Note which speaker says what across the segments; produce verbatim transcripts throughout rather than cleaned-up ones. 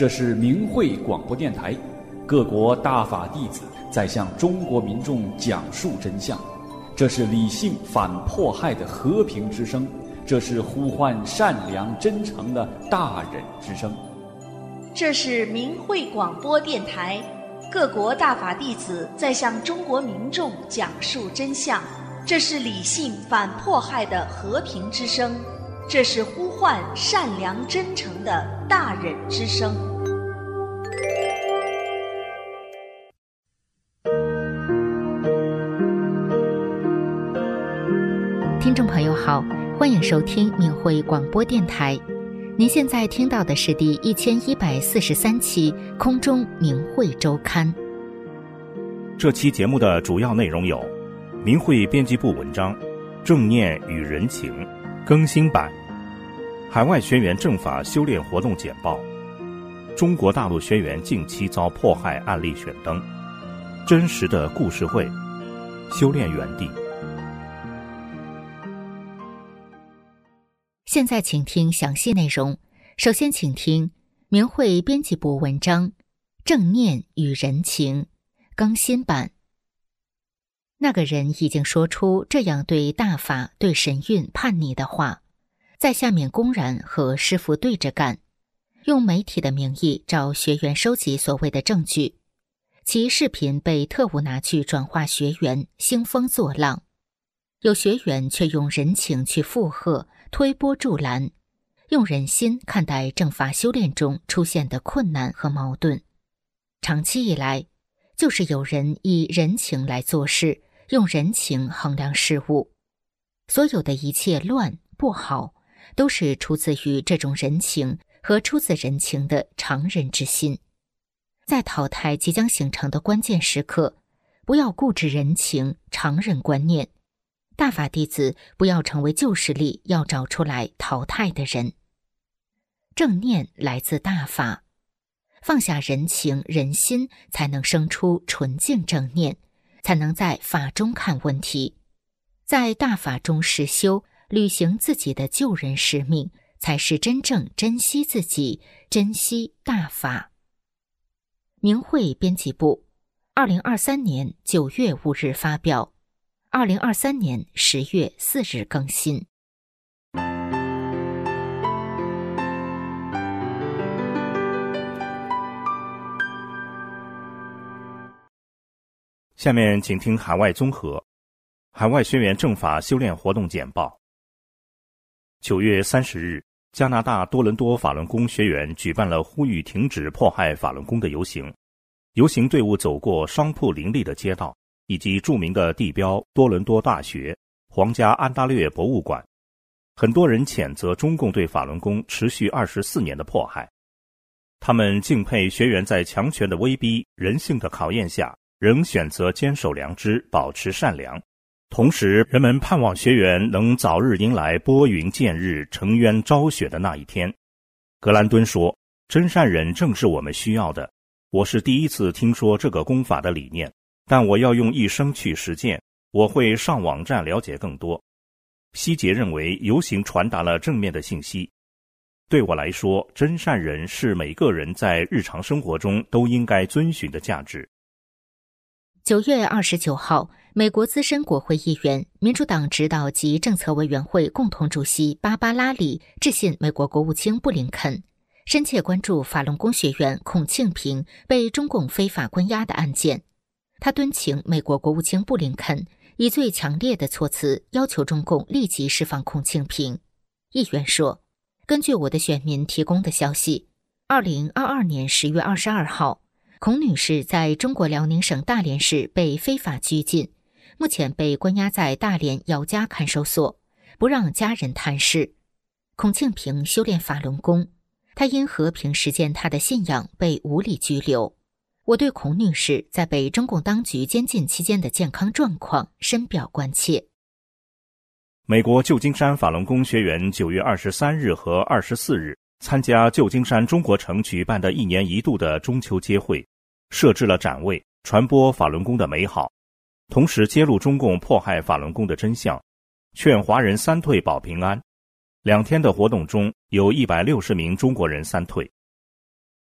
Speaker 1: 这是明慧广播电台，各国大法弟子在向中国民众讲述真相。这是理性反迫害的和平之声，这是呼唤善良真诚的大忍之声。
Speaker 2: 这是明慧广播电台，各国大法弟子在向中国民众讲述真相。这是理性反迫害的和平之声，这是呼唤善良真诚的大忍之声。
Speaker 3: 听众朋友好，欢迎收听明慧广播电台。您现在听到的是第一千一百四十三期空中明慧周刊。
Speaker 4: 这期节目的主要内容有：明慧编辑部文章《正念与人情》更新版，海外学员正法修炼活动简报，中国大陆学员近期遭迫害案例选灯，真实的故事会，修炼园地。
Speaker 3: 现在请听详细内容。首先请听明慧编辑部文章《正念与人情》更新版。那个人已经说出这样对大法、对神韵叛逆的话，在下面公然和师父对着干，用媒体的名义找学员收集所谓的证据，其视频被特务拿去转化学员，兴风作浪。有学员却用人情去附和、推波助澜，用人心看待正法修炼中出现的困难和矛盾。长期以来，就是有人以人情来做事，用人情衡量事物。所有的一切乱不好，都是出自于这种人情和出自人情的常人之心。在淘汰即将形成的关键时刻，不要固执人情、常人观念。大法弟子不要成为旧势力要找出来淘汰的人。正念来自大法，放下人情人心，才能生出纯净正念，才能在法中看问题，在大法中实修，履行自己的救人使命，才是真正珍惜自己，珍惜大法。明慧编辑部二零二三年九月五日发表，二零二三年十月四日更新。
Speaker 4: 下面请听海外综合，海外学员正法修炼活动简报。九月三十日，加拿大多伦多法轮功学员举办了呼吁停止迫害法轮功的游行。游行队伍走过商铺林立的街道，以及著名的地标多伦多大学、皇家安大略博物馆。很多人谴责中共对法轮功持续二十四年的迫害。他们敬佩学员在强权的威逼、人性的考验下，仍选择坚守良知，保持善良。同时，人们盼望学员能早日迎来拨云见日、沉冤昭雪的那一天。格兰敦说：“真善忍正是我们需要的。我是第一次听说这个功法的理念，但我要用一生去实践，我会上网站了解更多。”希杰认为游行传达了正面的信息。对我来说，真善忍是每个人在日常生活中都应该遵循的价值。
Speaker 3: 九月二十九号，美国资深国会议员、民主党指导及政策委员会共同主席芭芭拉里致信美国国务卿布林肯，深切关注法轮功学员孔庆平被中共非法关押的案件。他敦请美国国务卿布林肯以最强烈的措辞要求中共立即释放孔庆平。议员说，根据我的选民提供的消息，二零二二年十月二十二号，孔女士在中国辽宁省大连市被非法拘禁，目前被关押在大连姚家看守所，不让家人探视。孔庆平修炼法轮功，他因和平实践他的信仰被无理拘留。我对孔女士在被中共当局监禁期间的健康状况深表关切。
Speaker 4: 美国旧金山法轮功学员九月二十三日和二十四日参加旧金山中国城举办的一年一度的中秋节会，设置了展位，传播法轮功的美好，同时揭露中共迫害法轮功的真相，劝华人三退保平安。两天的活动中，有一百六十名中国人三退。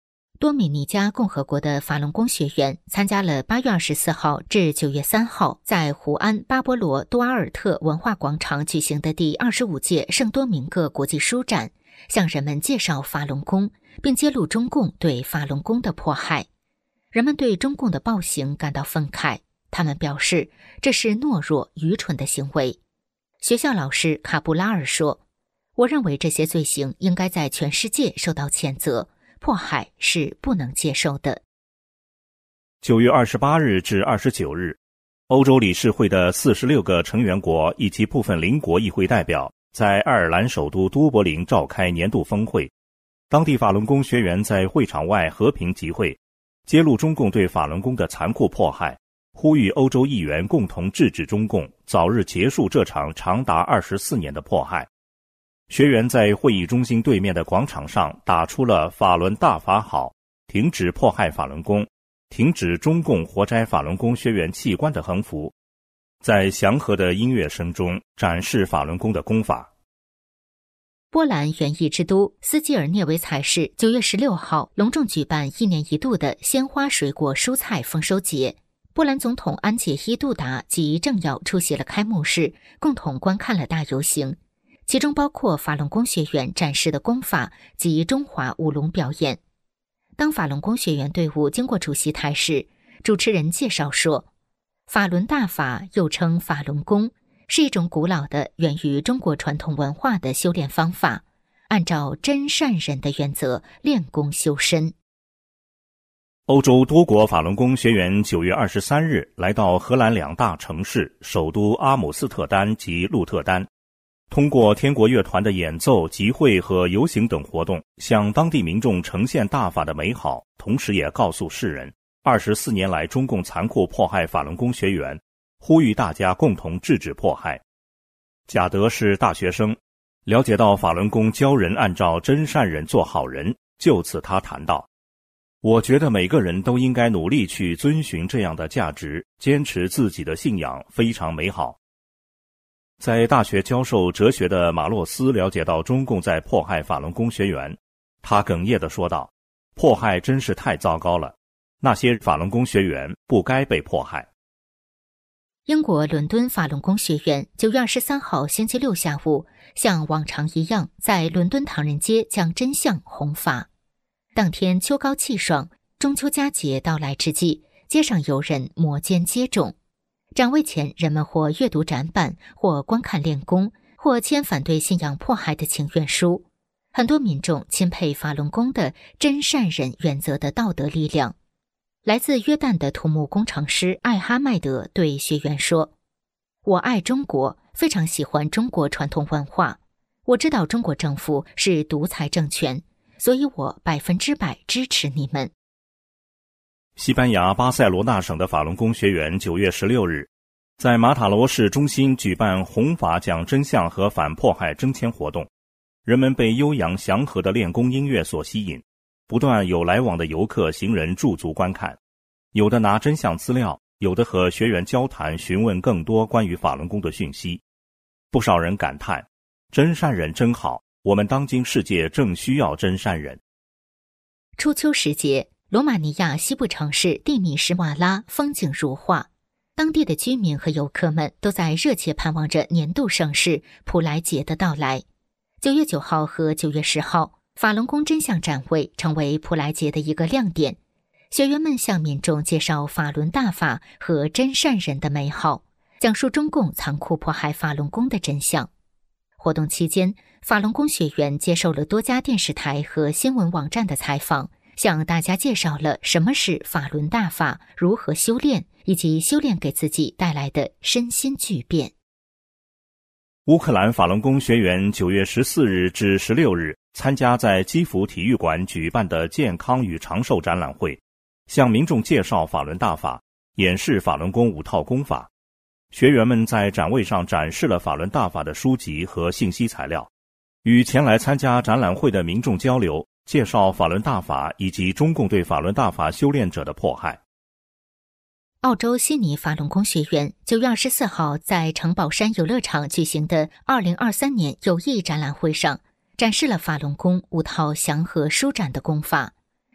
Speaker 3: 多米尼加共和国的法轮功学员参加了八月二十四号至九月三号在湖安巴波罗多阿尔特文化广场举行的第二十五届圣多明各国际书展，向人们介绍法轮功，并揭露中共对法轮功的迫害。人们对中共的暴行感到愤慨，他们表示这是懦弱愚蠢的行为。学校老师卡布拉尔说，我认为这些罪行应该在全世界受到谴责，迫害是不能接受的。
Speaker 4: 九月二十八日至二十九日，欧洲理事会的四十六个成员国以及部分邻国议会代表在爱尔兰首都都柏林召开年度峰会。当地法轮功学员在会场外和平集会，揭露中共对法轮功的残酷迫害，呼吁欧洲议员共同制止中共，早日结束这场长达二十四年的迫害。学员在会议中心对面的广场上打出了法轮大法好，停止迫害法轮功，停止中共活摘法轮功学员器官的横幅，在祥和的音乐声中展示法轮功的功法。
Speaker 3: 波兰园艺之都斯基尔涅维采市九月十六号隆重举办一年一度的鲜花水果蔬菜丰收节。波兰总统安杰伊杜达及政要出席了开幕式，共同观看了大游行，其中包括法轮功学员展示的功法及中华舞龙表演。当法轮功学员队伍经过主席台时，主持人介绍说，法轮大法又称法轮功，是一种古老的源于中国传统文化的修炼方法，按照真善忍的原则练功修身。
Speaker 4: 欧洲多国法轮功学员九月二十三日来到荷兰两大城市首都阿姆斯特丹及鹿特丹，通过天国乐团的演奏、集会和游行等活动，向当地民众呈现大法的美好，同时也告诉世人，二十四年来中共残酷迫害法轮功学员，呼吁大家共同制止迫害。贾德是大学生，了解到法轮功教人按照真善忍做好人，就此他谈到，我觉得每个人都应该努力去遵循这样的价值，坚持自己的信仰，非常美好。在大学教授哲学的马洛斯了解到中共在迫害法轮功学员，他哽咽地说道，迫害真是太糟糕了，那些法轮功学员不该被迫害。
Speaker 3: 英国伦敦法轮功学院九月二十三号星期六下午，像往常一样在伦敦唐人街将真相弘法。当天秋高气爽，中秋佳节到来之际，街上游人摩肩接踵。展位前，人们或阅读展板，或观看练功，或签反对信仰迫害的请愿书。很多民众钦佩法轮功的真善忍原则的道德力量。来自约旦的土木工程师艾哈迈德对学员说，我爱中国，非常喜欢中国传统文化。我知道中国政府是独裁政权，所以我百分之百支持你们。
Speaker 4: 西班牙巴塞罗那省的法轮功学员九月十六日在马塔罗市中心举办弘法讲真相和反迫害征签活动，人们被悠扬祥和的练功音乐所吸引，不断有来往的游客行人驻足观看，有的拿真相资料，有的和学员交谈询问更多关于法轮功的讯息。不少人感叹，真善忍真好，我们当今世界正需要真善忍。
Speaker 3: 初秋时节，罗马尼亚西部城市蒂米什瓦拉风景如画，当地的居民和游客们都在热切盼望着年度盛事普莱节的到来。九月九号和九月十号，法轮功真相展位成为普莱节的一个亮点。学员们向民众介绍法轮大法和真善忍的美好，讲述中共残酷迫害法轮功的真相。活动期间，法轮功学员接受了多家电视台和新闻网站的采访，向大家介绍了什么是法轮大法，如何修炼，以及修炼给自己带来的身心巨变。
Speaker 4: 乌克兰法轮功学员九月十四日至十六日参加在基辅体育馆举办的健康与长寿展览会，向民众介绍法轮大法，演示法轮功五套功法。学员们在展位上展示了法轮大法的书籍和信息材料，与前来参加展览会的民众交流，介绍法轮大法以及中共对法轮大法修炼者的迫害。
Speaker 3: 澳洲悉尼法轮功学院九月二十四号在城堡山游乐场举行的二零二三年友谊展览会上，展示了法轮功五套祥和舒展的功法。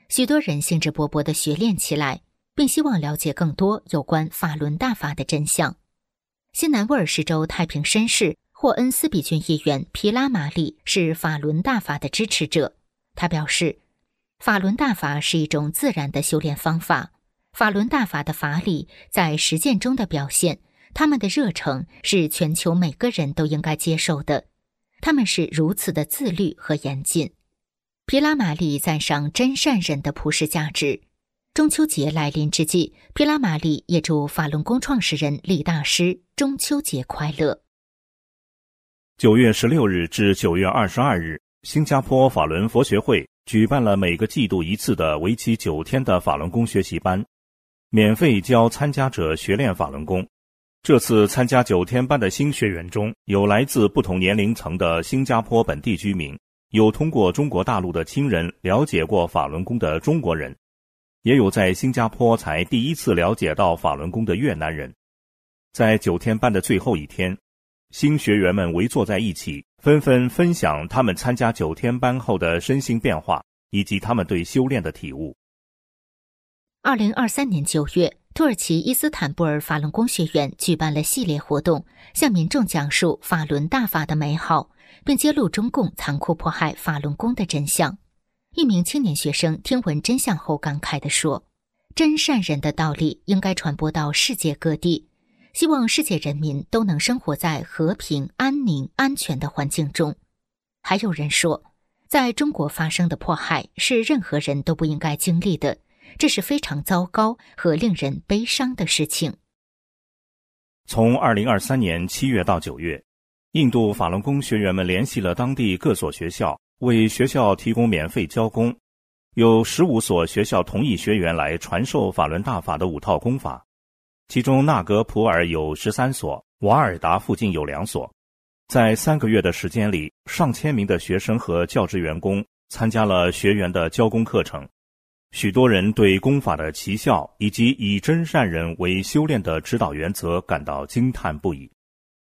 Speaker 3: 许多人兴致勃勃地学练起来，并希望了解更多有关法轮大法的真相。新南威尔士州太平绅士霍恩斯比郡议员皮拉马里是法轮大法的支持者。他表示，法轮大法是一种自然的修炼方法，法轮大法的法理在实践中的表现，他们的热诚是全球每个人都应该接受的，他们是如此的自律和严谨。皮拉马利赞赏真善忍的普世价值。中秋节来临之际，皮拉马利也祝法轮功创始人李大师中秋节快乐。
Speaker 4: 九月十六日至九月二十二日，新加坡法轮佛学会举办了每个季度一次的为期九天的法轮功学习班，免费教参加者学练法轮功。这次参加九天班的新学员中，有来自不同年龄层的新加坡本地居民，有通过中国大陆的亲人了解过法轮功的中国人，也有在新加坡才第一次了解到法轮功的越南人。在九天班的最后一天，新学员们围坐在一起，纷纷分享他们参加九天班后的身心变化，以及他们对修炼的体悟。
Speaker 3: 二零二三年九月，土耳其伊斯坦布尔法轮功学院举办了系列活动，向民众讲述法轮大法的美好，并揭露中共残酷迫害法轮功的真相。一名青年学生听闻真相后感慨地说，真善忍的道理应该传播到世界各地，希望世界人民都能生活在和平、安宁、安全的环境中。还有人说，在中国发生的迫害是任何人都不应该经历的，这是非常糟糕和令人悲伤的事情。
Speaker 4: 从二零二三年七月到九月，印度法轮功学员们联系了当地各所学校，为学校提供免费教功。有十五所学校同意学员来传授法轮大法的五套功法，其中纳格普尔有十三所，瓦尔达附近有两所。在三个月的时间里，上千名的学生和教职员工参加了学员的教功课程。许多人对功法的奇效以及以真善忍为修炼的指导原则感到惊叹不已。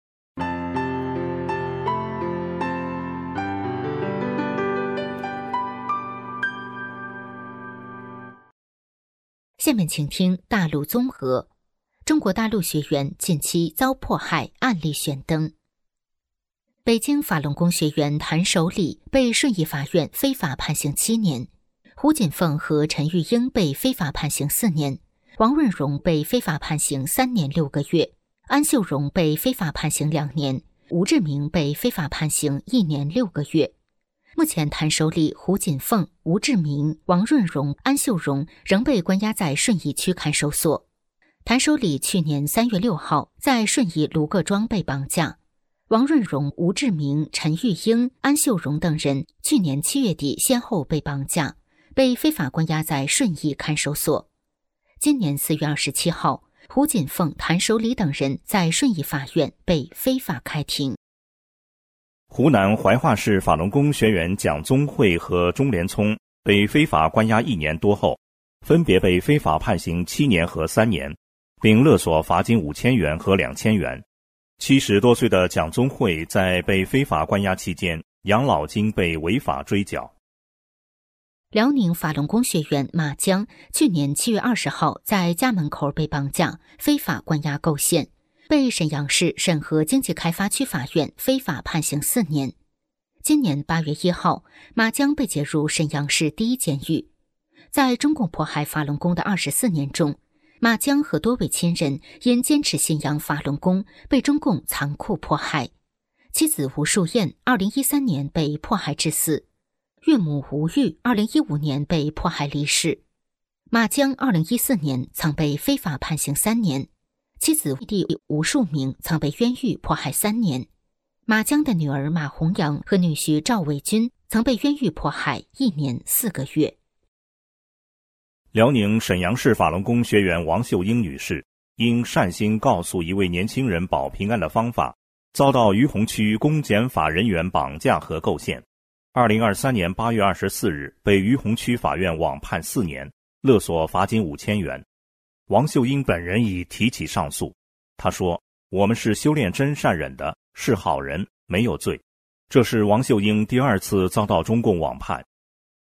Speaker 3: 下面请听大陆综合。中国大陆学员近期遭迫害案例选灯。北京法轮功学员谭守礼被顺义法院非法判刑七年，胡锦凤和陈玉英被非法判刑四年，王润荣被非法判刑三年六个月，安秀荣被非法判刑两年，吴志明被非法判刑一年六个月。目前谭守礼、胡锦凤、吴志明、王润荣、安秀荣仍被关押在顺义区看守所。谭守礼去年三月六号在顺义卢各庄被绑架，王润荣、吴志明、陈玉英、安秀荣等人去年七月底先后被绑架，被非法关押在顺义看守所。今年四月二十七号，胡锦凤、谭守礼等人在顺义法院被非法开庭。
Speaker 4: 湖南怀化市法轮功学员蒋宗慧和钟连聪被非法关押一年多后，分别被非法判刑七年和三年，并勒索罚金五千元和两千元。七十多岁的蒋宗慧在被非法关押期间，养老金被违法追缴。
Speaker 3: 辽宁法轮功学员马江去年七月二十号在家门口被绑架，非法关押构陷，被沈阳市沈河经济开发区法院非法判刑四年。今年八月一号，马江被解入沈阳市第一监狱。在中共迫害法轮功的二十四年中，马江和多位亲人因坚持信仰法轮功，被中共残酷迫害。妻子吴树燕二零一三年被迫害致死，岳母吴玉二零一五年被迫害离世。马江二零一四年曾被非法判刑三年，妻子弟吴树明曾被冤狱迫害三年。马江的女儿马红阳和女婿赵伟军曾被冤狱迫害一年四个月。
Speaker 4: 辽宁沈阳市法轮功学员王秀英女士因善心告诉一位年轻人保平安的方法，遭到于洪区公检法人员绑架和构陷。二零二三年八月二十四日被于洪区法院网判四年，勒索罚金五千元。王秀英本人已提起上诉。她说：“我们是修炼真善忍的，是好人，没有罪。”这是王秀英第二次遭到中共网判。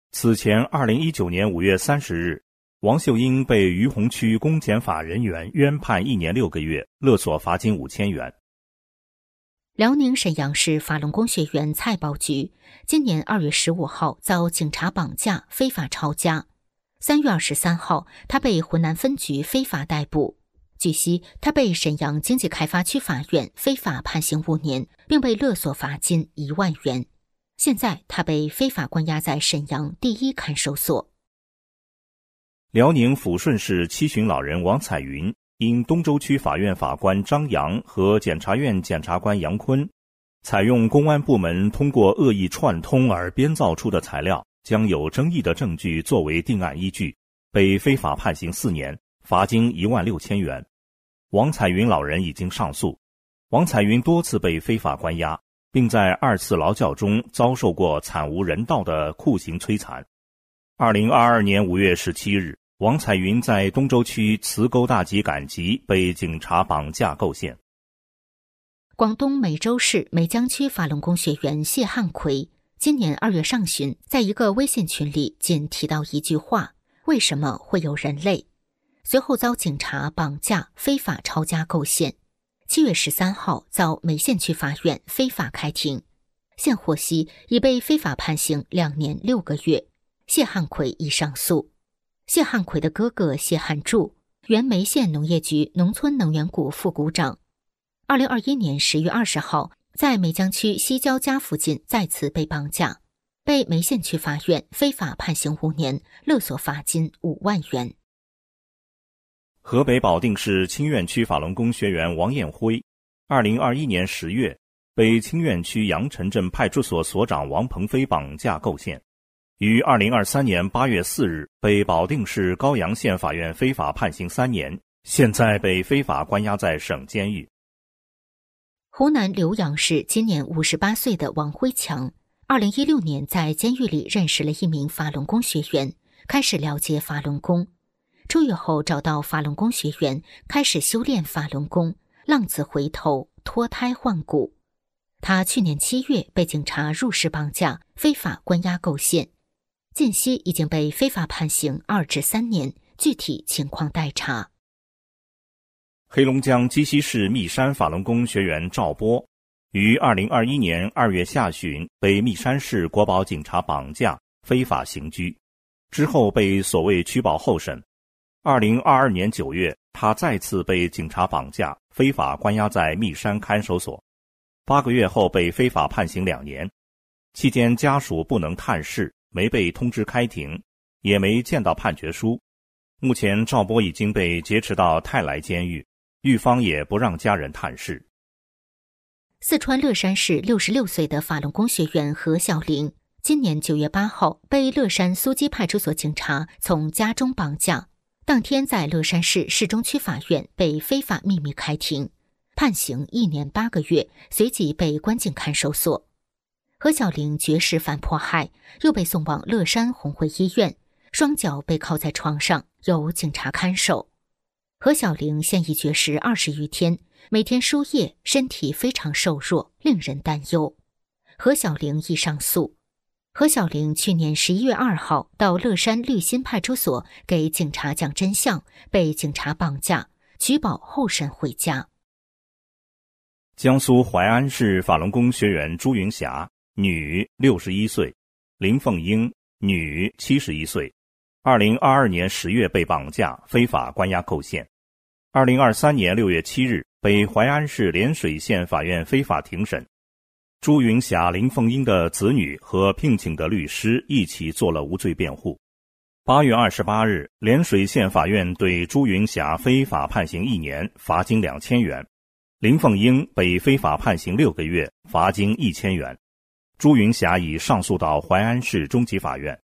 Speaker 4: 此前二零一九年五月三十日，王秀英被于洪区公检法人员冤判一年六个月，勒索罚金五千元。
Speaker 3: 辽宁沈阳市法轮功学员蔡宝菊今年二月十五号遭警察绑架，非法抄家。三月二十三号，他被浑南分局非法逮捕。据悉，他被沈阳经济开发区法院非法判刑五年，并被勒索罚金一万元。现在，他被非法关押在沈阳第一看守所。
Speaker 4: 辽宁抚顺市七旬老人王彩云因东州区法院法官张扬和检察院检察官杨坤采用公安部门通过恶意串通而编造出的材料，将有争议的证据作为定案依据，被非法判刑四年，罚金一万六千元。王彩云老人已经上诉。王彩云多次被非法关押，并在二次劳教中遭受过惨无人道的酷刑摧残。二零二二年五月十七日，王彩云在东州区磁沟大集赶集被警察绑架构陷。
Speaker 3: 广东美洲市梅江区法轮功学员谢汉奎今年二月上旬，在一个微信群里仅提到一句话：为什么会有人类？随后遭警察绑架，非法抄家构陷。七月十三号，遭梅县区法院非法开庭。现获悉已被非法判刑两年六个月。谢汉奎已上诉。谢汉奎的哥哥谢汉柱，原梅县农业局农村能源股副股长。二零二一年十月二十号，在梅江区西郊家附近再次被绑架，被梅县区法院非法判刑五年，勒索罚金五万元。
Speaker 4: 河北保定市清苑区法轮功学员王艳辉，二零二一年十月被清苑区杨城镇派出所所长王鹏飞绑架构陷，于二零二三年八月四日被保定市高阳县法院非法判刑三年，现在被非法关押在省监狱。
Speaker 3: 湖南浏阳市今年五十八岁的王辉强，二零一六年在监狱里认识了一名法轮功学员，开始了解法轮功。出狱后找到法轮功学员，开始修炼法轮功，浪子回头，脱胎换骨。他去年七月被警察入室绑架，非法关押构陷，近期已经被非法判刑二至三年，具体情况待查。
Speaker 4: 黑龙江鸡西市密山法轮功学员赵波，于二零二一年二月下旬被密山市国保警察绑架，非法刑拘，之后被所谓取保候审。二零二二年九月，他再次被警察绑架，非法关押在密山看守所，八个月后被非法判刑两年。期间家属不能探视，没被通知开庭，也没见到判决书。目前赵波已经被劫持到泰来监狱，狱方也不让家人探视。
Speaker 3: 四川乐山市六十六岁的法轮功学员何小玲，今年九月八号被乐山苏基派出所警察从家中绑架，当天在乐山市市中区法院被非法秘密开庭，判刑一年八个月，随即被关进看守所。何小玲绝食反迫害，又被送往乐山红会医院，双脚被铐在床上，由警察看守。何小玲现已绝食二十余天，每天输液，身体非常瘦弱，令人担忧。何小玲已上诉。何小玲去年十一月二号到乐山绿心派出所给警察讲真相，被警察绑架，取保候审回家。
Speaker 4: 江苏淮安市法轮功学员朱云霞，女，六十一岁；林凤英，女，七十一岁。二零二二年十月被绑架，非法关押构陷。二零二三年六月七日被淮安市涟水县法院非法庭审。朱云霞、林凤英的子女和聘请的律师一起做了无罪辩护。八月二十八日，涟水县法院对朱云霞非法判刑一年，罚金两千元；林凤英被非法判刑六个月，罚金一千元。朱云霞已上诉到淮安市中级法院。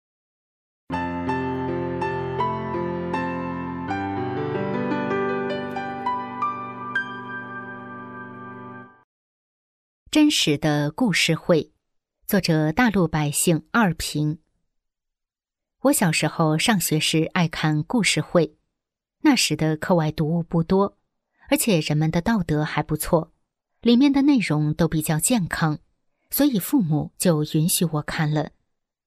Speaker 3: 真实的故事会，作者大陆百姓二平。我小时候上学时爱看故事会，那时的课外读物不多，而且人们的道德还不错，里面的内容都比较健康，所以父母就允许我看了。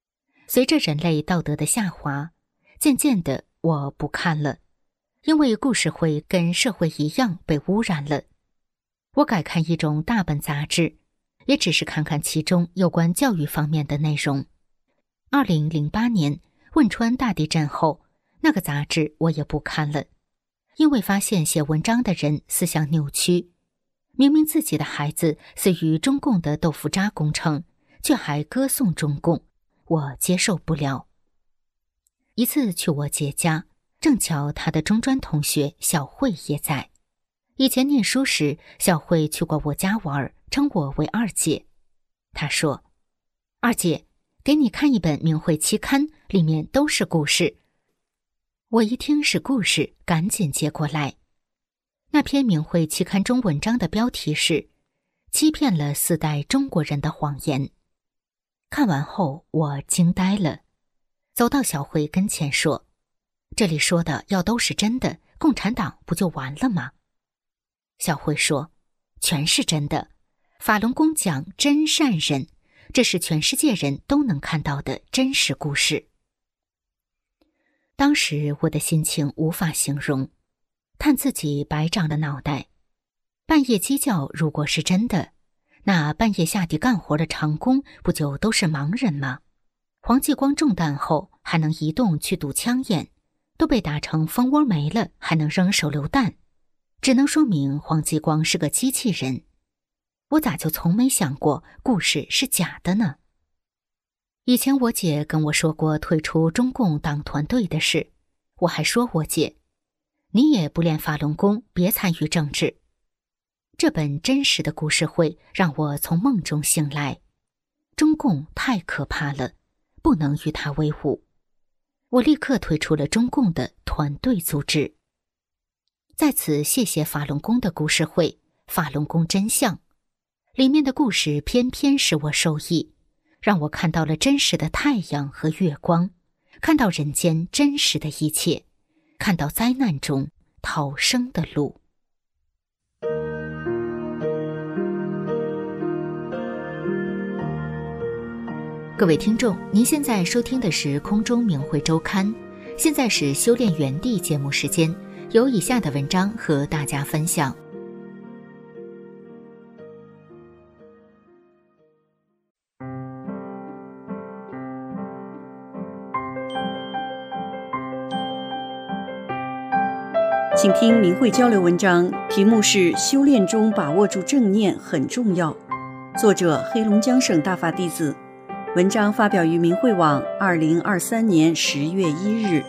Speaker 3: 随着人类道德的下滑，渐渐的我不看了，因为故事会跟社会一样被污染了。我改看一种大本杂志，也只是看看其中有关教育方面的内容。二零零八年汶川大地震后，那个杂志我也不看了，因为发现写文章的人思想扭曲，明明自己的孩子死于中共的豆腐渣工程，却还歌颂中共，我接受不了。一次去我姐家，正巧她的中专同学小慧也在。以前念书时，小慧去过我家玩，称我为二姐。她说：“二姐，给你看一本明慧期刊，里面都是故事。”我一听是故事，赶紧接过来。那篇明慧期刊中文章的标题是“欺骗了四代中国人的谎言”。看完后，我惊呆了，走到小慧跟前说：“这里说的要都是真的，共产党不就完了吗？”小慧说：“全是真的。法轮功讲真善人，这是全世界人都能看到的真实故事。”当时我的心情无法形容，叹自己白长了脑袋。半夜鸡叫如果是真的，那半夜下地干活的长工不就都是盲人吗？黄继光中弹后还能移动去堵枪眼，都被打成蜂窝没了还能扔手榴弹，只能说明黄继光是个机器人。我咋就从没想过故事是假的呢？以前我姐跟我说过退出中共党团队的事，我还说我姐，你也不练法轮功，别参与政治。这本真实的故事会让我从梦中醒来，中共太可怕了，不能与它为伍。我立刻退出了中共的团队组织。在此谢谢法轮功的故事会，法轮功真相，里面的故事偏偏使我受益，让我看到了真实的太阳和月光，看到人间真实的一切，看到灾难中逃生的路。各位听众，您现在收听的是空中明慧周刊，现在是修炼园地节目时间，有以下的文章和大家分享。
Speaker 5: 请听明慧交流文章，题目是修炼中把握住正念很重要，作者黑龙江省大法弟子，文章发表于明慧网二零二三年十月一日。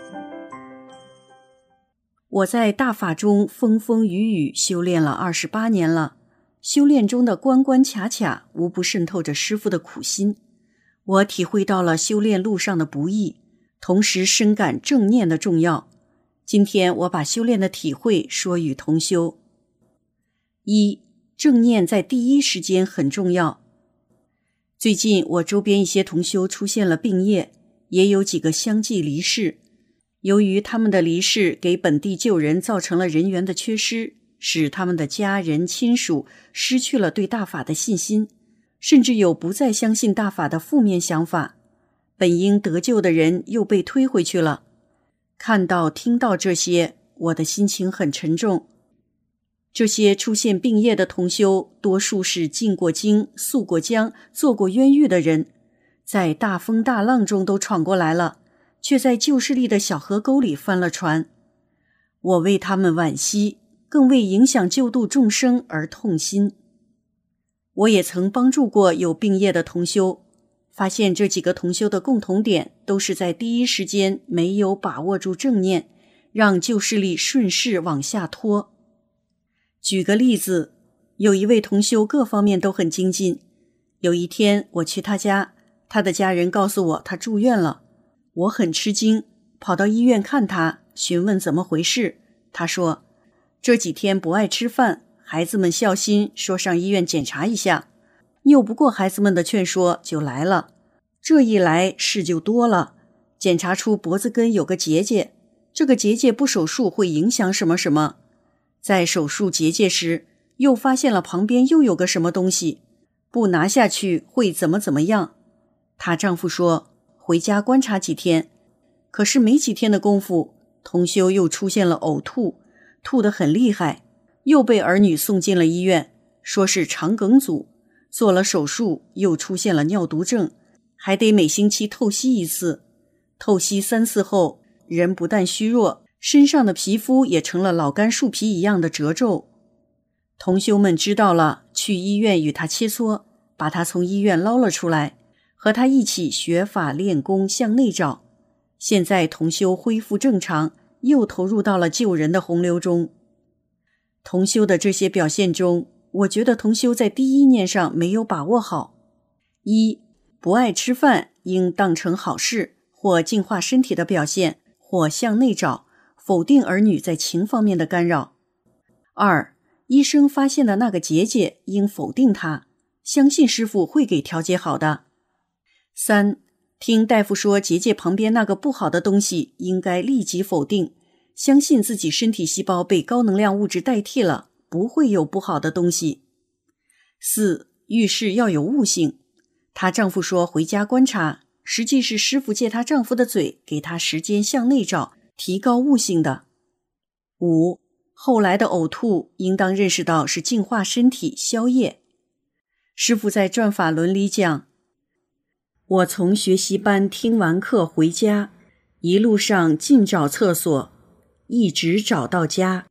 Speaker 5: 我在大法中风风雨雨修炼了二十八年了，修炼中的关关卡卡无不渗透着师父的苦心，我体会到了修炼路上的不易，同时深感正念的重要。今天我把修炼的体会说与同修。一、正念在第一时间很重要。最近我周边一些同修出现了病业，也有几个相继离世。由于他们的离世给本地救人造成了人员的缺失，使他们的家人亲属失去了对大法的信心，甚至有不再相信大法的负面想法，本应得救的人又被推回去了。看到听到这些，我的心情很沉重。这些出现病业的同修，多数是进过京、溯过江、做过冤狱的人，在大风大浪中都闯过来了，却在旧势力的小河沟里翻了船。我为他们惋惜，更为影响救度众生而痛心。我也曾帮助过有病业的同修，发现这几个同修的共同点都是在第一时间没有把握住正念，让旧势力顺势往下拖。举个例子，有一位同修各方面都很精进，有一天我去他家，他的家人告诉我他住院了，我很吃惊，跑到医院看他，询问怎么回事。他说这几天不爱吃饭，孩子们孝心说上医院检查一下，拗不过孩子们的劝说就来了。这一来事就多了，检查出脖子根有个结节，这个结节不手术会影响什么什么，在手术结节时又发现了旁边又有个什么东西，不拿下去会怎么怎么样。她丈夫说回家观察几天。可是没几天的功夫，同修又出现了呕吐，吐得很厉害，又被儿女送进了医院，说是肠梗阻，做了手术，又出现了尿毒症，还得每星期透析一次。透析三次后，人不但虚弱，身上的皮肤也成了老干树皮一样的褶皱。同修们知道了，去医院与他切磋，把他从医院捞了出来，和他一起学法练功，向内找。现在同修恢复正常，又投入到了救人的洪流中。同修的这些表现中，我觉得同修在第一念上没有把握好。一，不爱吃饭应当成好事，或净化身体的表现，或向内找，否定儿女在情方面的干扰。二，医生发现的那个结节应否定它，相信师父会给调节好的。三，听大夫说结节旁边那个不好的东西应该立即否定，相信自己身体细胞被高能量物质代替了，不会有不好的东西。四，遇事要有悟性。她丈夫说回家观察，实际是师父借她丈夫的嘴给她时间向内找，提高悟性的。五，后来的呕吐应当认识到是净化身体消业。师父在转法轮里讲，我从学习班听完课回家，一路上尽找厕所，一直找到家。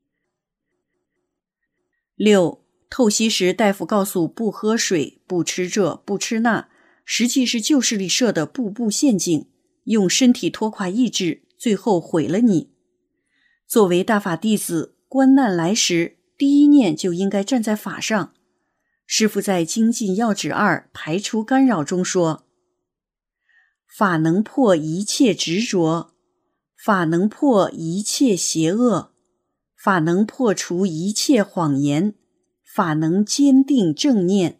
Speaker 5: 六，透析时大夫告诉不喝水，不吃这，不吃那，实际是旧势力设的步步陷阱，用身体拖垮意志，最后毁了你。作为大法弟子，观难来时，第一念就应该站在法上。师父在精进要旨二排除干扰中说，法能破一切执着，法能破一切邪恶，法能破除一切谎言，法能坚定正念。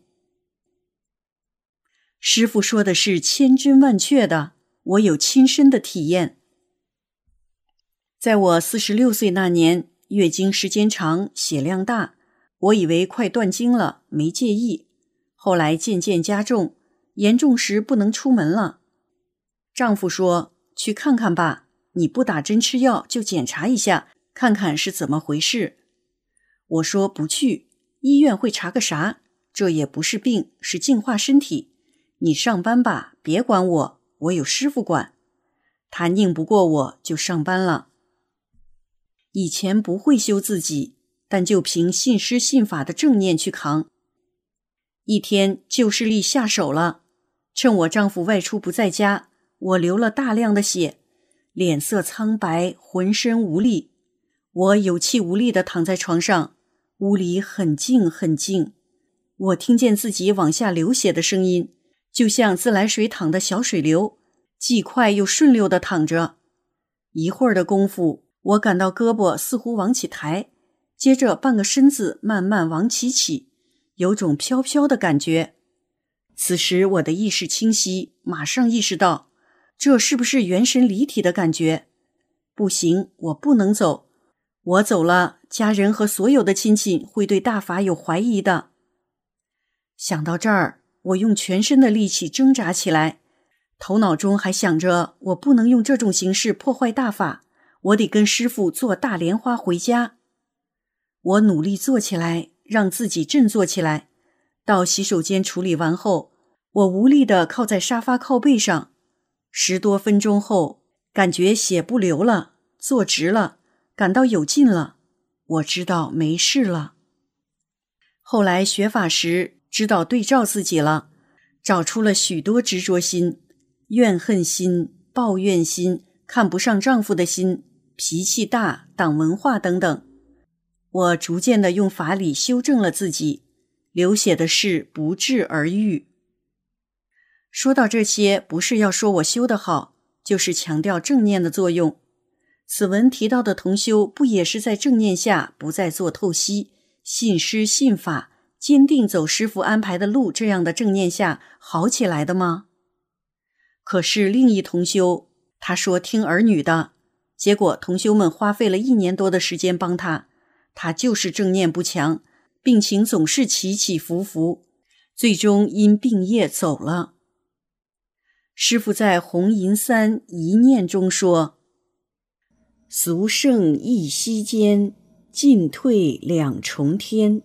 Speaker 5: 师父说的是千真万确的，我有亲身的体验。在我四十六岁那年，月经时间长，血量大，我以为快断经了，没介意。后来渐渐加重，严重时不能出门了。丈夫说，去看看吧，你不打针吃药就检查一下，看看是怎么回事。我说不去，医院会查个啥？这也不是病，是净化身体。你上班吧，别管我，我有师父管。他拧不过我，就上班了。以前不会修自己，但就凭信师信法的正念去扛。一天旧势力下手了，趁我丈夫外出不在家，我流了大量的血，脸色苍白，浑身无力。我有气无力地躺在床上，屋里很静很静，我听见自己往下流血的声音，就像自来水淌的小水流，既快又顺溜地淌着。一会儿的功夫，我感到胳膊似乎往起抬，接着半个身子慢慢往起起，有种飘飘的感觉。此时我的意识清晰，马上意识到，这是不是元神离体的感觉？不行，我不能走。我走了，家人和所有的亲戚会对大法有怀疑的。想到这儿，我用全身的力气挣扎起来，头脑中还想着，我不能用这种形式破坏大法，我得跟师父坐大莲花回家。我努力坐起来，让自己振作起来。到洗手间处理完后，我无力地靠在沙发靠背上。十多分钟后，感觉血不流了，坐直了，感到有劲了。我知道没事了。后来学法时，知道对照自己了，找出了许多执着心、怨恨心、抱怨心、看不上丈夫的心、脾气大、党文化等等。我逐渐地用法理修正了自己，流血的事不治而愈。说到这些，不是要说我修得好，就是强调正念的作用。此文提到的同修，不也是在正念下不再做透析，信师信法，坚定走师父安排的路这样的正念下好起来的吗？可是另一同修，他说听儿女的，结果同修们花费了一年多的时间帮他，他就是正念不强，病情总是起起伏伏，最终因病业走了。 师父在《弘淫三一念》中说：俗胜一息间，进退两重天。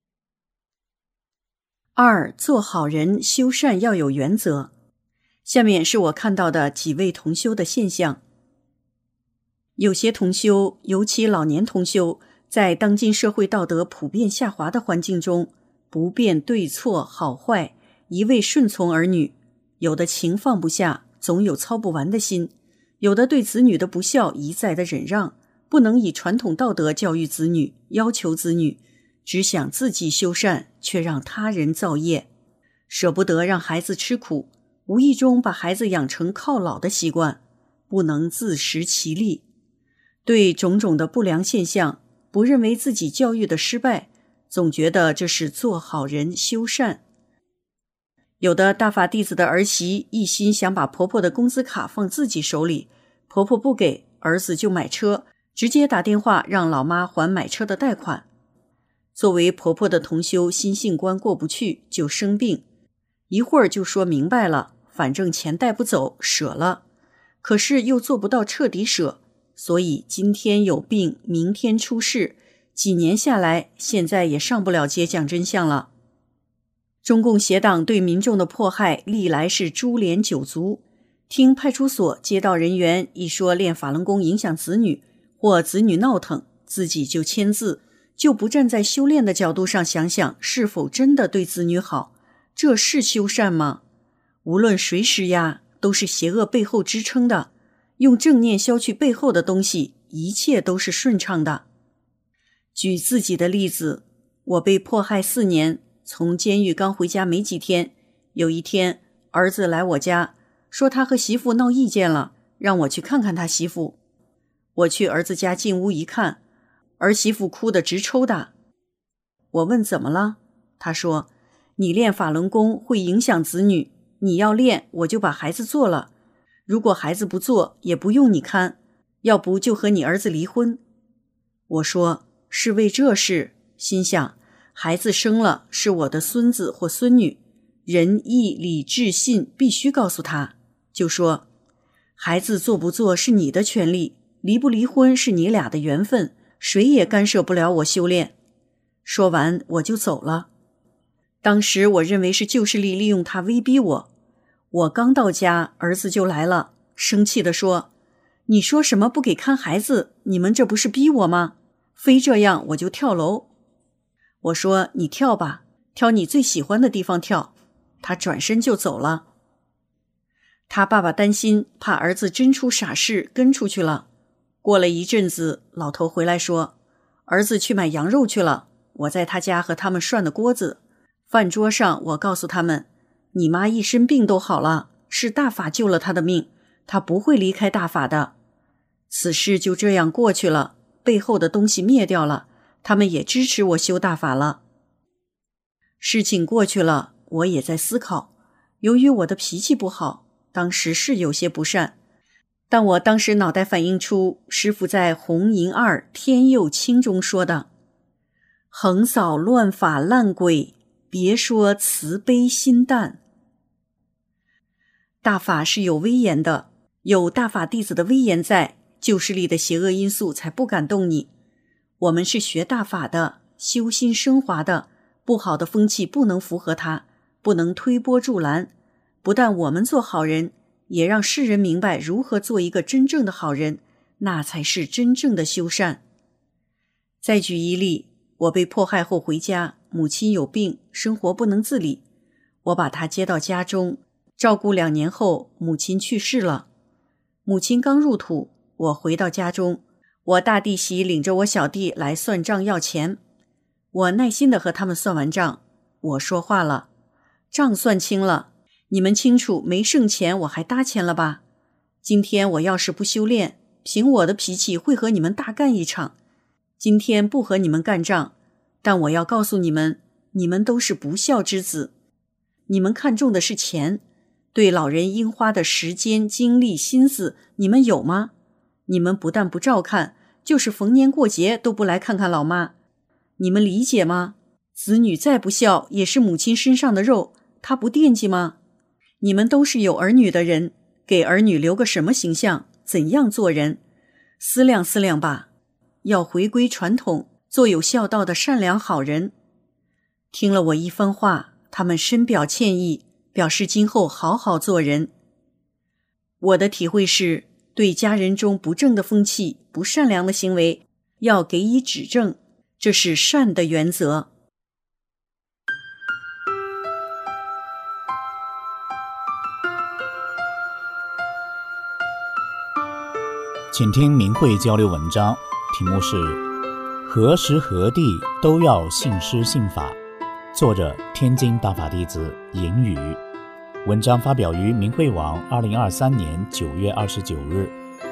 Speaker 5: 二，做好人修善要有原则。下面是我看到的几位同修的现象。有些同修，尤其老年同修，在当今社会道德普遍下滑的环境中，不辨对错好坏，一味顺从儿女，有的情放不下，总有操不完的心，有的对子女的不孝一再的忍让，不能以传统道德教育子女，要求子女，只想自己修善，却让他人造业，舍不得让孩子吃苦，无意中把孩子养成靠老的习惯，不能自食其力。对种种的不良现象，不认为自己教育的失败，总觉得这是做好人修善。有的大法弟子的儿媳一心想把婆婆的工资卡放自己手里，婆婆不给，儿子就买车，直接打电话让老妈还买车的贷款。作为婆婆的同修心性关过不去，就生病，一会儿就说明白了，反正钱带不走，舍了，可是又做不到彻底舍，所以今天有病，明天出事，几年下来，现在也上不了街讲真相了。中共邪党对民众的迫害历来是株连九族，听派出所街道人员一说练法轮功影响子女，或子女闹腾，自己就签字，就不站在修炼的角度上想想是否真的对子女好，这是修善吗？无论谁施压，都是邪恶背后支撑的，用正念消去背后的东西，一切都是顺畅的。举自己的例子，我被迫害四年，从监狱刚回家没几天，有一天儿子来我家，说他和媳妇闹意见了，让我去看看他媳妇。我去儿子家进屋一看，儿媳妇哭得直抽打。我问怎么了，他说你练法轮功会影响子女，你要练我就把孩子做了，如果孩子不做也不用你看，要不就和你儿子离婚。我说是为这事，心想孩子生了是我的孙子或孙女，仁义礼智信必须告诉他，就说孩子做不做是你的权利，离不离婚是你俩的缘分，谁也干涉不了我修炼。说完我就走了。当时我认为是旧势力利用他威逼我，我刚到家儿子就来了，生气地说你说什么不给看孩子，你们这不是逼我吗？非这样我就跳楼。我说你跳吧，挑你最喜欢的地方跳。他转身就走了。他爸爸担心怕儿子真出傻事跟出去了。过了一阵子，老头回来说儿子去买羊肉去了，我在他家和他们涮的锅子。饭桌上我告诉他们，你妈一身病都好了，是大法救了她的命，她不会离开大法的。此事就这样过去了，背后的东西灭掉了，他们也支持我修大法了。事情过去了，我也在思考，由于我的脾气不好，当时是有些不善，但我当时脑袋反映出师父在《弘淫二天佑清》中说的，横扫乱法烂鬼，别说慈悲心淡。大法是有威严的，有大法弟子的威严在，旧势力的邪恶因素才不敢动你。我们是学大法的，修心升华的，不好的风气不能符合它，不能推波助澜。不但我们做好人，也让世人明白如何做一个真正的好人，那才是真正的修善。再举一例，我被迫害后回家，母亲有病，生活不能自理，我把她接到家中，照顾两年后，母亲去世了。母亲刚入土，我回到家中，我大弟媳领着我小弟来算账要钱。我耐心地和他们算完账，我说话了，账算清了，你们清楚没剩钱我还搭钱了吧？今天我要是不修炼，凭我的脾气会和你们大干一场。今天不和你们干仗，但我要告诉你们，你们都是不孝之子。你们看重的是钱，对老人应花的时间、精力、心思，你们有吗？你们不但不照看，就是逢年过节都不来看看老妈。你们理解吗？子女再不孝，也是母亲身上的肉，他不惦记吗？ 你们都是有儿女的人，给儿女留个什么形象，怎样做人？思量思量吧，要回归传统，做有孝道的善良好人。听了我一番话，他们深表歉意，表示今后好好做人。我的体会是，对家人中不正的风气、不善良的行为，要给予指正，这是善的原则。
Speaker 6: 请听明慧交流文章，题目是何时何地都要信师信法，作者天津大法弟子尹宇。文章发表于明慧网二零二三年九月二十九日。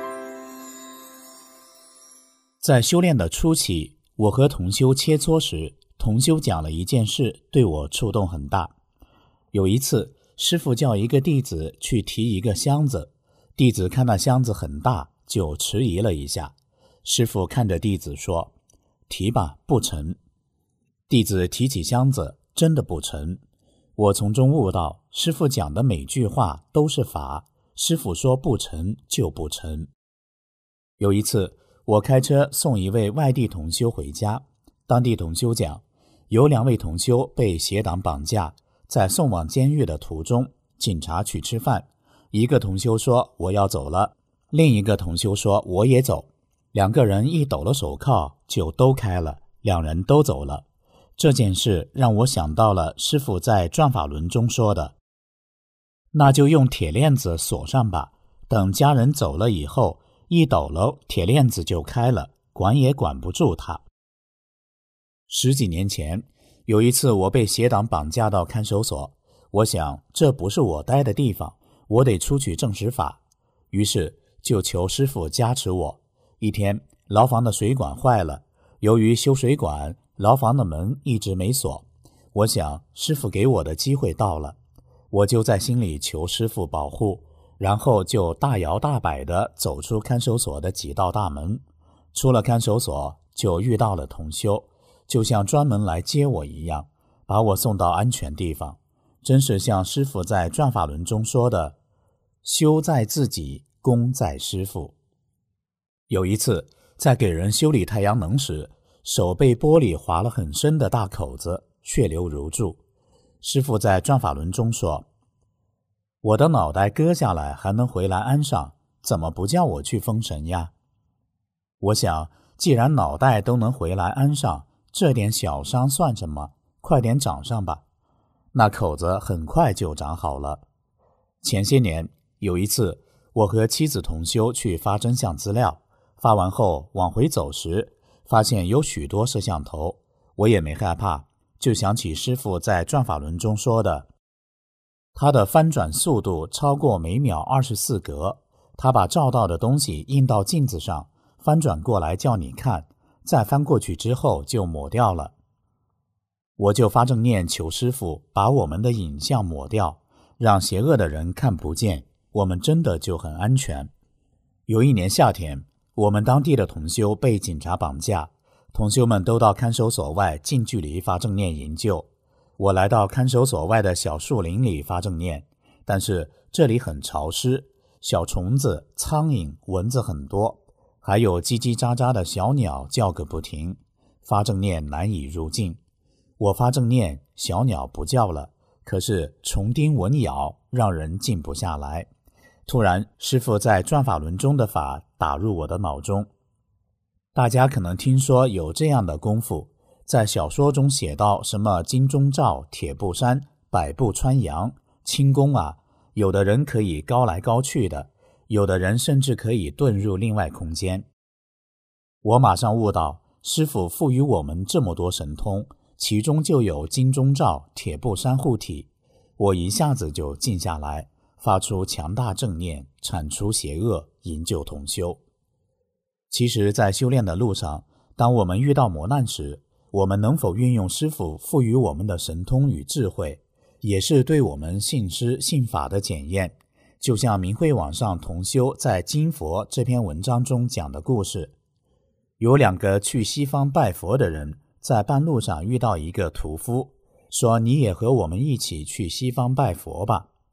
Speaker 6: 在修炼的初期，我和同修切磋时，同修讲了一件事，对我触动很大。有一次，师父叫一个弟子去提一个箱子，弟子看那箱子很大，就迟疑了一下。师父看着弟子说：“提吧，不沉。”弟子提起箱子，真的不沉。我从中悟到，师父讲的每句话都是法，师父说不沉就不沉。有一次，我开车送一位外地同修回家，当地同修讲，有两位同修被邪党绑架，在送往监狱的途中，警察去吃饭，一个同修说我要走了，另一个同修说我也走，两个人一抖了手铐就都开了，两人都走了。这件事让我想到了师父在转法轮中说的，那就用铁链子锁上吧，等家人走了以后，一抖了铁链子就开了，管也管不住他。十几年前，有一次我被邪党绑架到看守所，我想这不是我待的地方，我得出去证实法，于是就求师父加持我。一天，牢房的水管坏了，由于修水管，牢房的门一直没锁，我想师父给我的机会到了，我就在心里求师父保护，然后就大摇大摆地走出看守所的几道大门。出了看守所，就遇到了同修，就像专门来接我一样，把我送到安全地方。真是像师父在转法轮中说的，修在自己，功在师父。有一次，在给人修理太阳能时，手被玻璃划了很深的大口子，血流如注。师父在转法轮中说，我的脑袋割下来还能回来安上，怎么不叫我去封神呀？我想，既然脑袋都能回来安上，这点小伤算什么？快点长上吧。那口子很快就长好了。前些年，有一次，我和妻子同修去发真相资料，发完后往回走时，发现有许多摄像头，我也没害怕，就想起师父在转法轮中说的，他的翻转速度超过每秒二十四格，他把照到的东西印到镜子上，翻转过来叫你看，再翻过去之后就抹掉了。我就发正念求师父把我们的影像抹掉，让邪恶的人看不见，我们真的就很安全。有一年夏天，我们当地的同修被警察绑架，同修们都到看守所外近距离发正念营救。我来到看守所外的小树林里发正念，但是这里很潮湿，小虫子、苍蝇、蚊子很多，还有叽叽喳喳的小鸟叫个不停，发正念难以入境。我发正念，小鸟不叫了，可是虫叮蚊咬让人静不下来。突然，师父在转法轮中的法打入我的脑中。大家可能听说有这样的功夫，在小说中写到什么金钟罩、铁布衫、百步穿杨、轻功啊，有的人可以高来高去的，有的人甚至可以遁入另外空间。我马上悟到，师父赋予我们这么多神通，其中就有金钟罩、铁布衫护体。我一下子就静下来，发出强大正念，铲除邪恶，营救同修。其实在修炼的路上，当我们遇到磨难时，我们能否运用师父赋予我们的神通与智慧，也是对我们信师信法的检验。就像明慧网上同修在金佛这篇文章中讲的故事，有两个去西方拜佛的人，在半路上遇到一个屠夫，说你也和我们一起去西方拜佛吧。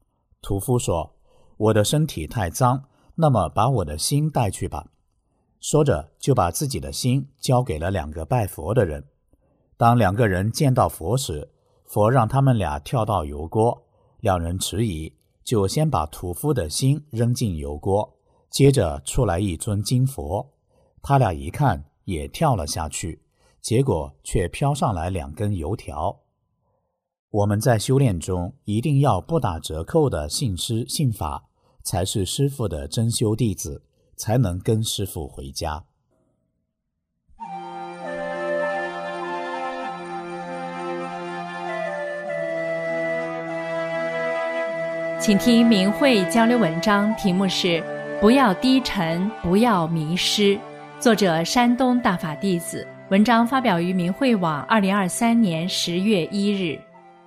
Speaker 6: 屠夫说：“我的身体太脏，那么把我的心带去吧。”说着就把自己的心交给了两个拜佛的人。当两个人见到佛时，佛让他们俩跳到油锅，两人迟疑，就先把屠夫的心扔进油锅，接着出来一尊金佛，他俩一看也跳了下去，结果却飘上来两根油条。我们在修炼中一定要不打折扣的信师信法，才是师父的真修弟子，才能跟师父回家。
Speaker 7: 请听明慧交流文章，题目是不要低沉，不要迷失，作者山东大法弟子，文章发表于明慧网二零二三年十月一日。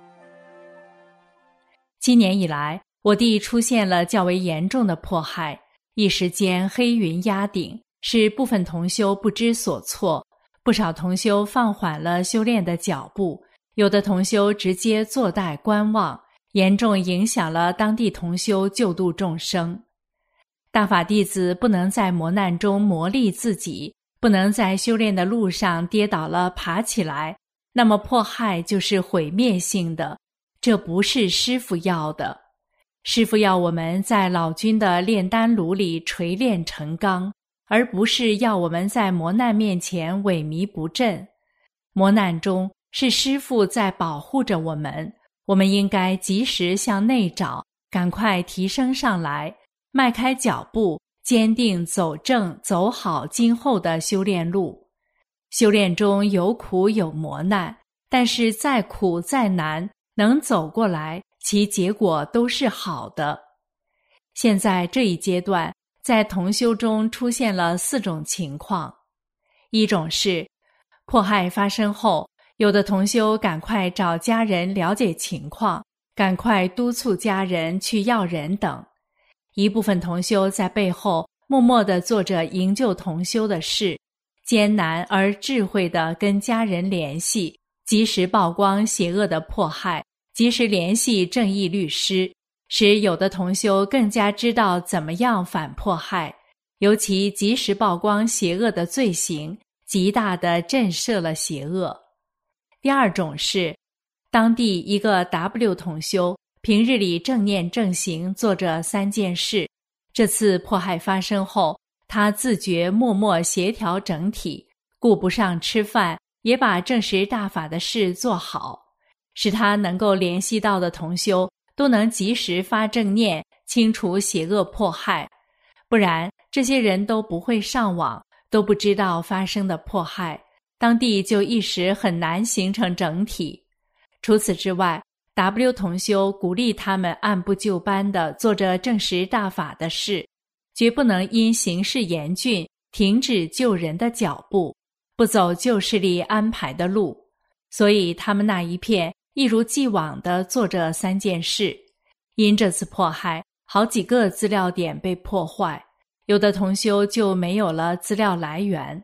Speaker 7: 今年以来，我地出现了较为严重的迫害，一时间黑云压顶，使部分同修不知所措，不少同修放缓了修炼的脚步，有的同修直接坐待观望，严重影响了当地同修救度众生。大法弟子不能在磨难中磨砺自己，不能在修炼的路上跌倒了爬起来，那么迫害就是毁灭性的，这不是师父要的。师父要我们在老君的炼丹炉里锤炼成钢，而不是要我们在磨难面前萎靡不振。磨难中是师父在保护着我们，我们应该及时向内找，赶快提升上来，迈开脚步，坚定走正走好今后的修炼路。修炼中有苦有磨难，但是再苦再难，能走过来，其结果都是好的。现在这一阶段，在同修中出现了四种情况。一种是迫害发生后，有的同修赶快找家人了解情况，赶快督促家人去要人等。一部分同修在背后默默地做着营救同修的事，艰难而智慧地跟家人联系，及时曝光邪恶的迫害，及时联系正义律师，使有的同修更加知道怎么样反迫害，尤其及时曝光邪恶的罪行，极大地震慑了邪恶。第二种是，当地一个 W 同修平日里正念正行做着三件事，这次迫害发生后，他自觉默默协调整体，顾不上吃饭，也把证实大法的事做好，使他能够联系到的同修都能及时发正念，清除邪恶迫害，不然这些人都不会上网，都不知道发生的迫害，当地就一时很难形成整体。除此之外， W 同修鼓励他们按部就班地做着证实大法的事，绝不能因形势严峻停止救人的脚步，不走旧势力安排的路。所以他们那一片一如既往地做着三件事。因这次迫害，好几个资料点被破坏，有的同修就没有了资料来源。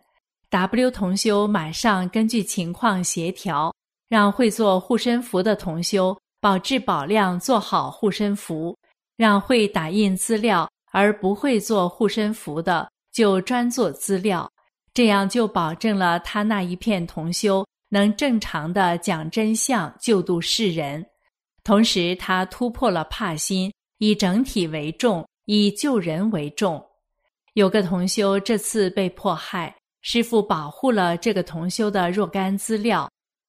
Speaker 7: W 同修马上根据情况协调，让会做护身符的同修保质保量做好护身符，让会打印资料而不会做护身符的就专做资料，这样就保证了他那一片同修能正常地讲真相，救度世人。同时他突破了怕心，以整体为重，以救人为重。有个同修这次被迫害，师父保护了这个同修的若干资料，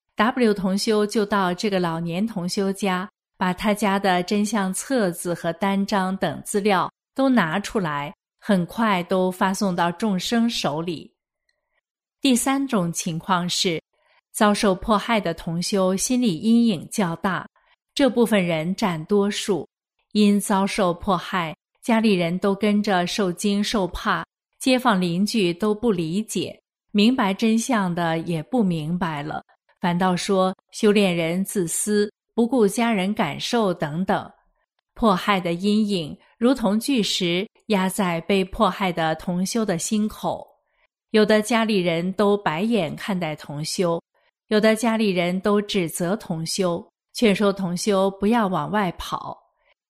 Speaker 7: W 同修就到这个老年同修家，把他家的真相册子和单张等资料都拿出来，很快都发送到众生手里。第三种情况是，遭受迫害的同修心理阴影较大，这部分人占多数，因遭受迫害，家里人都跟着受惊受怕，街坊邻居都不理解，明白真相的也不明白了，反倒说修炼人自私，不顾家人感受等等。迫害的阴影如同巨石压在被迫害的同修的心口，有的家里人都白眼看待同修，有的家里人都指责同修，劝说同修不要往外跑。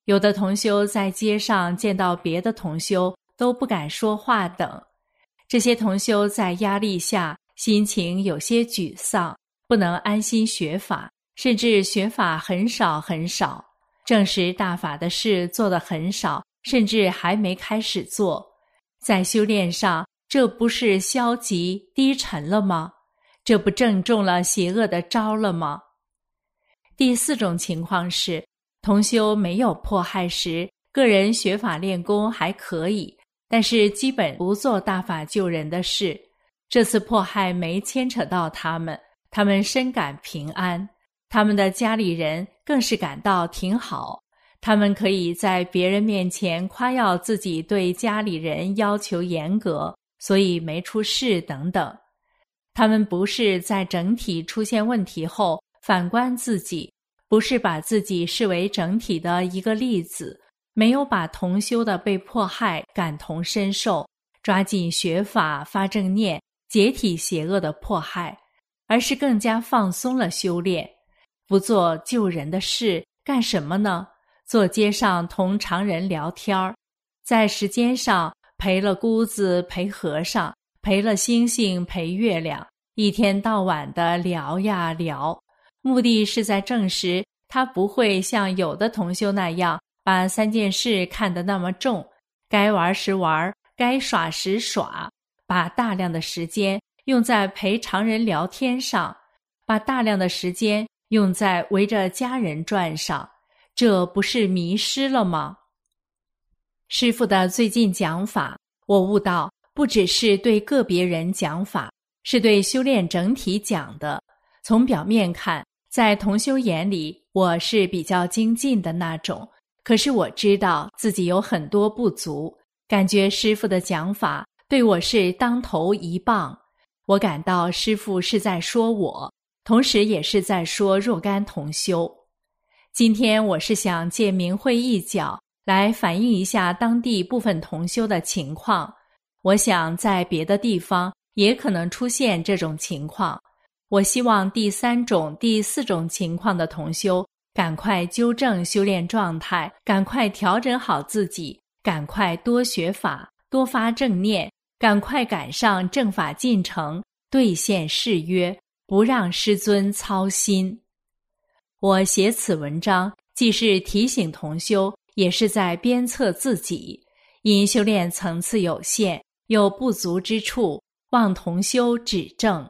Speaker 7: 有的同修在街上见到别的同修都不敢说话等。这些同修在压力下心情有些沮丧，不能安心学法，甚至学法很少很少，证实大法的事做得很少，甚至还没开始做。在修炼上，这不是消极低沉了吗？这不正中了邪恶的招了吗？第四种情况是，同修没有迫害时，个人学法练功还可以，但是基本不做大法救人的事。这次迫害没牵扯到他们，他们深感平安，他们的家里人更是感到挺好，他们可以在别人面前夸耀自己对家里人要求严格，所以没出事等等。他们不是在整体出现问题后反观自己，不是把自己视为整体的一个例子，没有把同修的被迫害感同身受，抓紧学法发正念，解体邪恶的迫害，而是更加放松了修炼。不做救人的事，干什么呢？坐街上同常人聊天，在时间上陪了姑子陪和尚，陪了星星陪月亮，一天到晚的聊呀聊，目的是在证实他不会像有的同修那样把三件事看得那么重，该玩时玩，该耍时耍，把大量的时间用在陪常人聊天上，把大量的时间用在围着家人转上，这不是迷失了吗？师父的最近讲法，我悟到不只是对个别人讲法，是对修炼整体讲的。从表面看，在同修眼里，我是比较精进的那种，可是我知道自己有很多不足，感觉师父的讲法对我是当头一棒。我感到师父是在说我，同时也是在说若干同修。今天我是想借明慧一角来反映一下当地部分同修的情况，我想在别的地方也可能出现这种情况。我希望第三种、第四种情况的同修赶快纠正修炼状态，赶快调整好自己，赶快多学法，多发正念，赶快赶上正法进程，兑现誓约，不让师尊操心。我写此文章既是提醒同修，也是在鞭策自己，因修炼层次有限，有不足之处，望同修指正。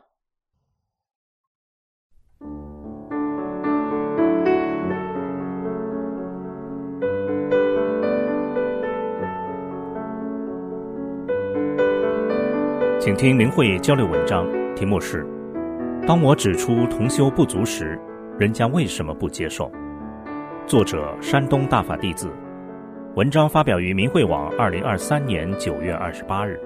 Speaker 4: 请听明慧交流文章，题目是当我指出同修不足时，人家为什么不接受？作者山东大法弟子，文章发表于明慧网二零二三年九月二十八日。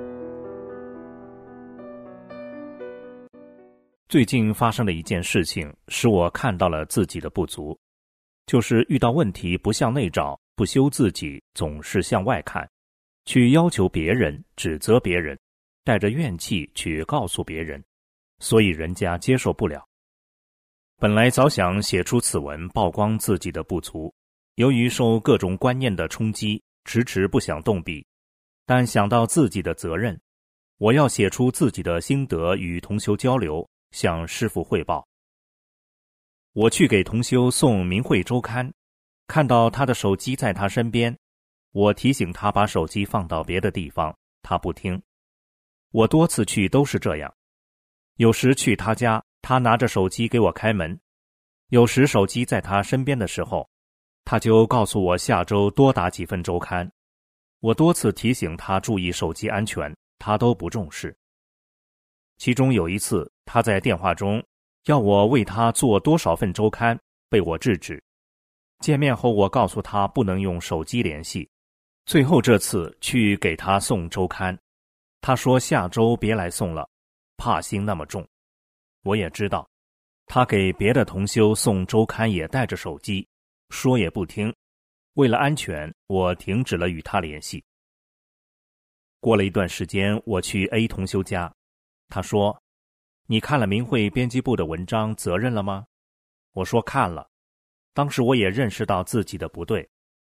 Speaker 4: 最近发生的一件事情使我看到了自己的不足，就是遇到问题不向内找，不修自己，总是向外看，去要求别人，指责别人，带着怨气去告诉别人，所以人家接受不了。本来早想写出此文曝光自己的不足，由于受各种观念的冲击，迟迟不想动笔，但想到自己的责任，我要写出自己的心得与同修交流，向师父汇报。我去给同修送明慧周刊，看到他的手机在他身边，我提醒他把手机放到别的地方，他不听。我多次去都是这样，有时去他家，他拿着手机给我开门，有时手机在他身边的时候，他就告诉我下周多打几份周刊。我多次提醒他注意手机安全，他都不重视。其中有一次，他在电话中要我为他做多少份周刊，被我制止。见面后我告诉他不能用手机联系。最后这次去给他送周刊，他说下周别来送了，怕心那么重。我也知道，他给别的同修送周刊也带着手机，说也不听。为了安全，我停止了与他联系。过了一段时间，我去 A 同修家，他说：“你看了明慧编辑部的文章责任了吗？”我说看了。当时我也认识到自己的不对，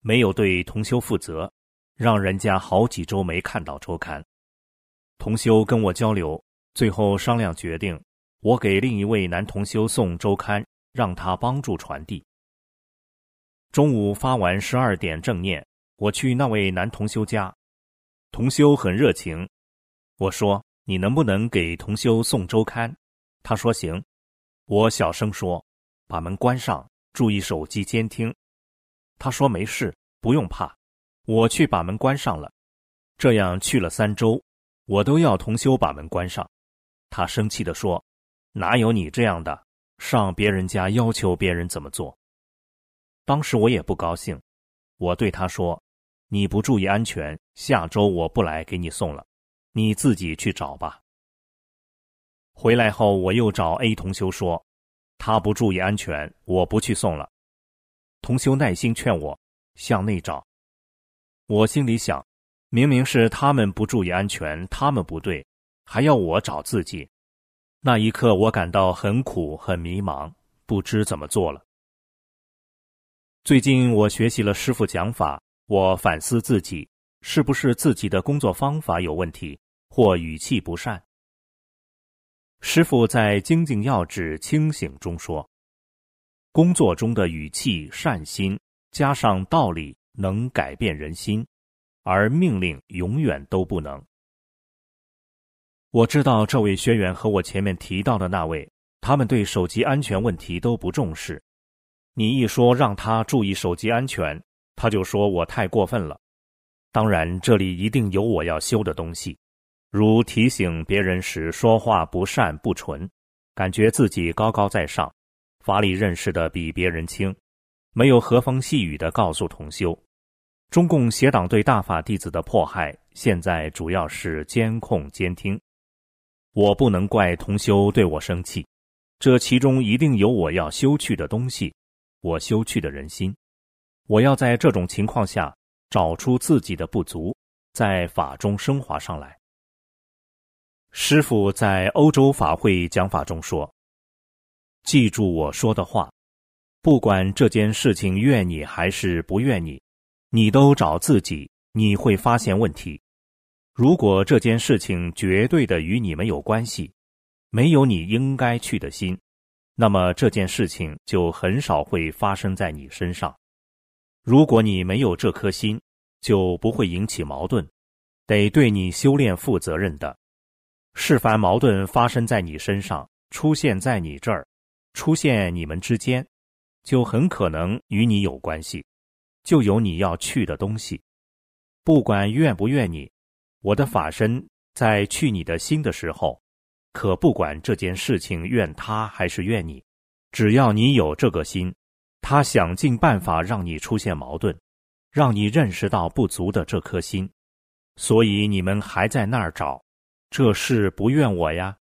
Speaker 4: 没有对同修负责，让人家好几周没看到周刊。同修跟我交流，最后商量决定，我给另一位男同修送周刊，让他帮助传递。中午发完十二点正念，我去那位男同修家，同修很热情，我说你能不能给同修送周刊？他说行。我小声说把门关上，注意手机监听。他说没事，不用怕。我去把门关上了，这样去了三周，我都要同修把门关上。他生气地说，哪有你这样的，上别人家要求别人怎么做。当时我也不高兴，我对他说，你不注意安全，下周我不来给你送了，你自己去找吧。回来后我又找 A 同修说，他不注意安全，我不去送了。同修耐心劝我向内找。我心里想，明明是他们不注意安全，他们不对，还要我找自己。那一刻我感到很苦很迷茫，不知怎么做了。最近我学习了师父讲法，我反思自己是不是自己的工作方法有问题，或语气不善。师父在精进要旨清醒中说，工作中的语气善心加上道理能改变人心，而命令永远都不能。我知道这位学员和我前面提到的那位，他们对手机安全问题都不重视。你一说让他注意手机安全，他就说我太过分了。当然这里一定有我要修的东西，如提醒别人时说话不善不纯，感觉自己高高在上，法理认识的比别人轻，没有和风细雨地告诉同修。中共邪党对大法弟子的迫害，现在主要是监控监听。我不能怪同修对我生气，这其中一定有我要修去的东西，我修去的人心。我要在这种情况下找出自己的不足，在法中升华上来。师父在欧洲法会讲法中说，记住我说的话，不管这件事情怨你还是不怨你，你都找自己，你会发现问题。如果这件事情绝对的与你们有关系，没有你应该去的心，那么这件事情就很少会发生在你身上。如果你没有这颗心，就不会引起矛盾，得对你修炼负责任的。是凡矛盾发生在你身上，出现在你这儿，出现你们之间，就很可能与你有关系，就有你要去的东西。不管怨不怨你，我的法身在去你的心的时候，可不管这件事情怨他还是怨你，只要你有这个心，他想尽办法让你出现矛盾，让你认识到不足的这颗心。所以你们还在那儿找，这事不怨我呀。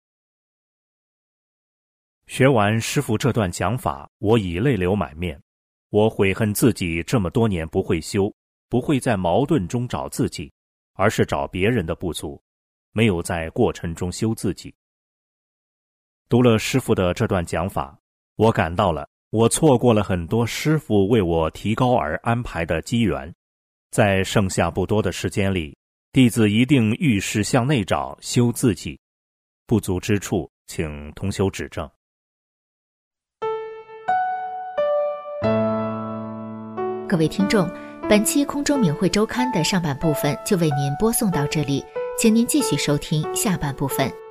Speaker 4: 学完师父这段讲法，我已泪流满面。我悔恨自己这么多年不会修，不会在矛盾中找自己，而是找别人的不足，没有在过程中修自己。读了师父的这段讲法，我感到了我错过了很多师父为我提高而安排的机缘。在剩下不多的时间里，弟子一定遇事向内找，修自己。不足之处，请同修指正。
Speaker 3: 各位听众，本期空中明慧周刊的上半部分就为您播送到这里，请您继续收听下半部分。